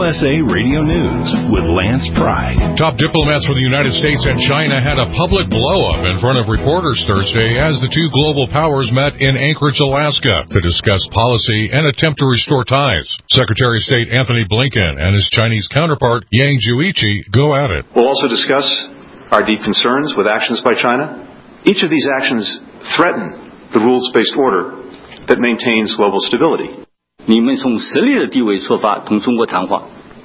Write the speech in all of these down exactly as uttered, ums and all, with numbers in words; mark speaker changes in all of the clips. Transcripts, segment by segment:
Speaker 1: S A Radio News with Lance Pry.
Speaker 2: Top diplomats from the United States and China had a public blow-up in front of reporters Thursday as the two global powers met in Anchorage, Alaska, to discuss policy and attempt to restore ties. Secretary of State Anthony Blinken and his Chinese counterpart Yang Jiechi go at it.
Speaker 3: We'll also discuss our deep concerns with actions by China. Each of these actions threaten the rules-based order that maintains global stability.
Speaker 4: 你们从实力的地位出发，同中国谈话。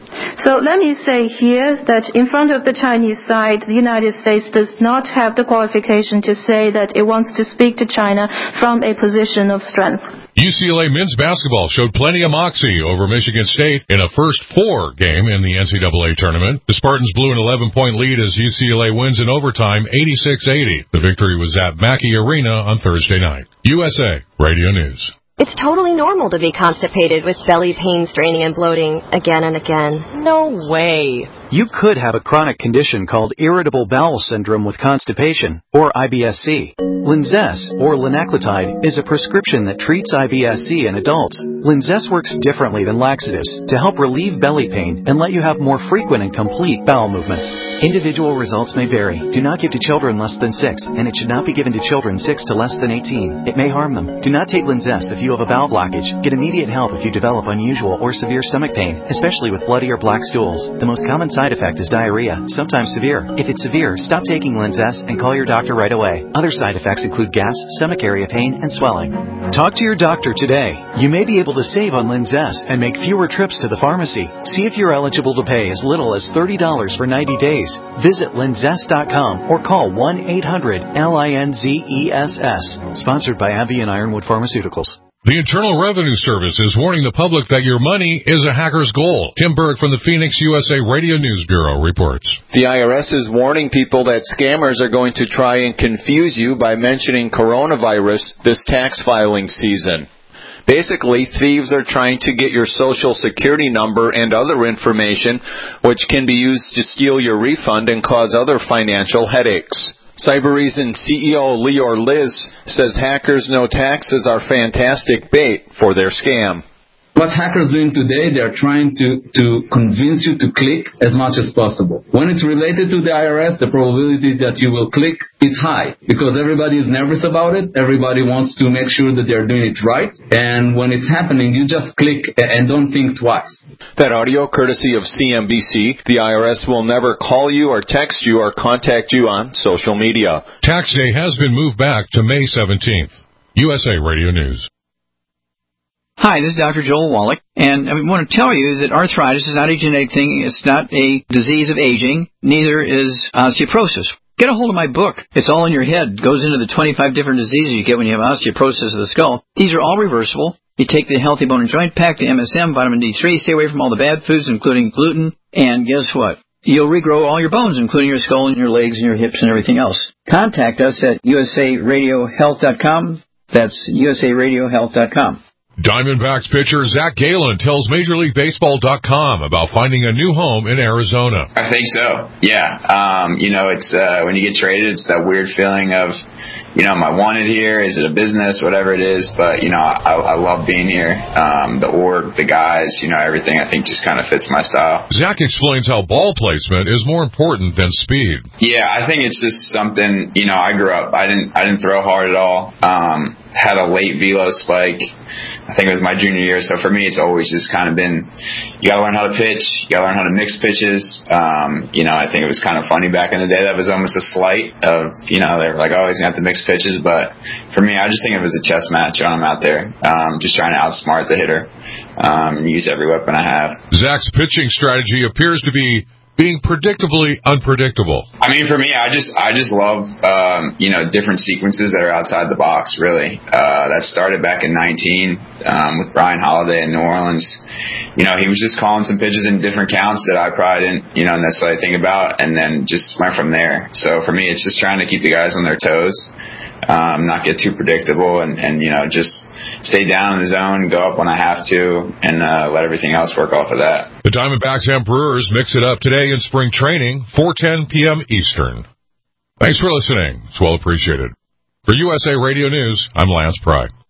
Speaker 5: So let me say here that in front of the Chinese side, the United States does not have the qualification to say that it wants to speak to China from a position of strength.
Speaker 2: U C L A men's basketball showed plenty of moxie over Michigan State in a first four game in the N C double A tournament. The Spartans blew an eleven-point lead as U C L A wins in overtime eighty-six eighty. The victory was at Mackey Arena on Thursday night. U S A Radio News.
Speaker 6: It's totally normal to be constipated with belly pain, straining, and bloating again and again.
Speaker 7: No way.
Speaker 8: You could have a chronic condition called irritable bowel syndrome with constipation, or I B S C. Linzess, or linaclotide, is a prescription that treats I B S C in adults. Linzess works differently than laxatives to help relieve belly pain and let you have more frequent and complete bowel movements. Individual results may vary. Do not give to children less than six, and it should not be given to children six to less than eighteen. It may harm them. Do not take Linzess if you have a bowel blockage. Get immediate help if you develop unusual or severe stomach pain, especially with bloody or black stools. The most common side effect is diarrhea, sometimes severe. If it's severe, stop taking Linzess and call your doctor right away. Other side effects include gas, stomach area pain, and swelling. Talk to your doctor today. You may be able to save on Linzess and make fewer trips to the pharmacy. See if you're eligible to pay as little as thirty dollars for ninety days. Visit linzess dot com or call one eight hundred L I N Z E S S. Sponsored by AbbVie and Ironwood Pharmaceuticals.
Speaker 2: The Internal Revenue Service is warning the public that your money is a hacker's goal. Tim Berg from the Phoenix U S A Radio News Bureau reports.
Speaker 9: The I R S is warning people that scammers are going to try and confuse you by mentioning coronavirus this tax filing season. Basically, thieves are trying to get your social security number and other information, which can be used to steal your refund and cause other financial headaches. Cybereason C E O Lior Liz says hackers know taxes are fantastic bait for their scam.
Speaker 10: What hackers are doing today, they're trying to, to convince you to click as much as possible. When it's related to the I R S, the probability that you will click is high because everybody is nervous about it. Everybody wants to make sure that they're doing it right. And when it's happening, you just click and don't think twice.
Speaker 9: That audio courtesy of C N B C. The I R S will never call you or text you or contact you on social media.
Speaker 2: Tax day has been moved back to May seventeenth. U S A Radio News.
Speaker 11: Hi, this is Doctor Joel Wallach, and I want to tell you that arthritis is not a genetic thing. It's not a disease of aging. Neither is osteoporosis. Get a hold of my book. It's all in your head. It goes into the twenty-five different diseases you get when you have osteoporosis of the skull. These are all reversible. You take the Healthy Bone and Joint Pack, the M S M, vitamin D three, stay away from all the bad foods, including gluten, and guess what? You'll regrow all your bones, including your skull and your legs and your hips and everything else. Contact us at U S A radio health dot com. That's U S A radio health dot com.
Speaker 2: Diamondbacks pitcher Zach Gallen tells Major League Baseball dot com about finding a new home in Arizona.
Speaker 12: I think so, yeah. Um, you know, it's uh, when you get traded, it's that weird feeling of, you know, am I wanted here? Is it a business? Whatever it is. But, you know, I, I love being here. Um, the org, the guys, you know, everything I think just kind of fits my style.
Speaker 2: Zach explains how ball placement is more important than speed.
Speaker 12: Yeah, I think it's just something, you know, I grew up, I didn't I didn't throw hard at all. Um, had a late velo spike. I think it was my junior year. So for me, it's always just kind of been, you got to learn how to pitch. You got to learn how to mix pitches. Um, you know, I think it was kind of funny back in the day. That was almost a slight of, you know, they were like, oh, he's going to have to mix pitches. But for me, I just think it was a chess match when I'm out there, um, just trying to outsmart the hitter, um, and use every weapon I have.
Speaker 2: Zach's pitching strategy appears to be being predictably unpredictable.
Speaker 12: I mean, for me, I just I just love, um, you know, different sequences that are outside the box, really. Uh, that started back in nineteen um, with Brian Holiday in New Orleans. You know, he was just calling some pitches in different counts that I probably didn't, you know, necessarily think about, and then just went from there. So for me, it's just trying to keep the guys on their toes. Um, not get too predictable and, and, you know, just stay down in the zone, go up when I have to, and uh, let everything else work off of that.
Speaker 2: The Diamondbacks and Brewers mix it up today in spring training, four ten p.m. Eastern. Thanks for listening. It's well appreciated. For U S A Radio News, I'm Lance Pry.